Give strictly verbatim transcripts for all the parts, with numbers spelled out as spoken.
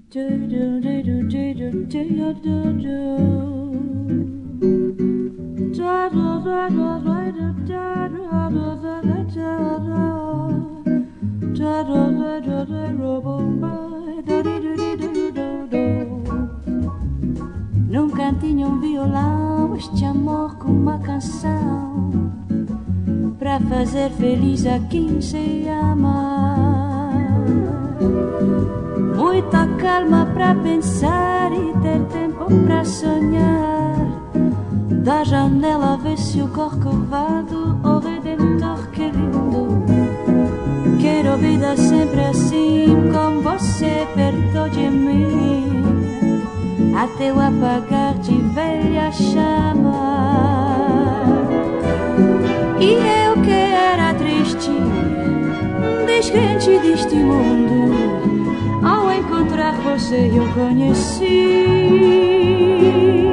Num cantinho um violão, este amor com uma canção pra fazer feliz a quem se ama. Muita calma pra pensar e ter tempo pra sonhar. Da janela vê-se o Corcovado, o Redentor, que lindo. Quero vida sempre assim, com você perto de mim, até o apagar de velha chama. E eu que era triste, descrente deste mundo, ao encontrar você eu conheci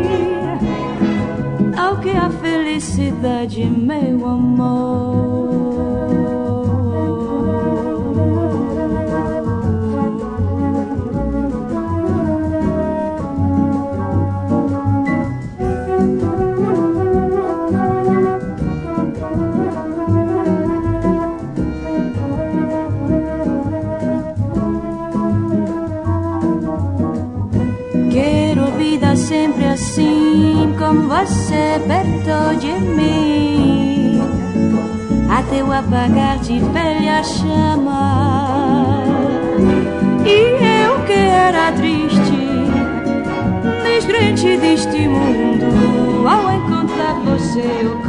ao que a felicidade, meu amor. Sempre assim, com você perto de mim, até o apagar de velha chama. E eu que era triste, descrente deste mundo, ao encontrar você eu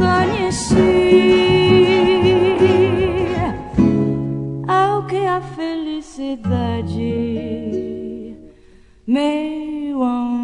conheci ao que a felicidade, meu amor.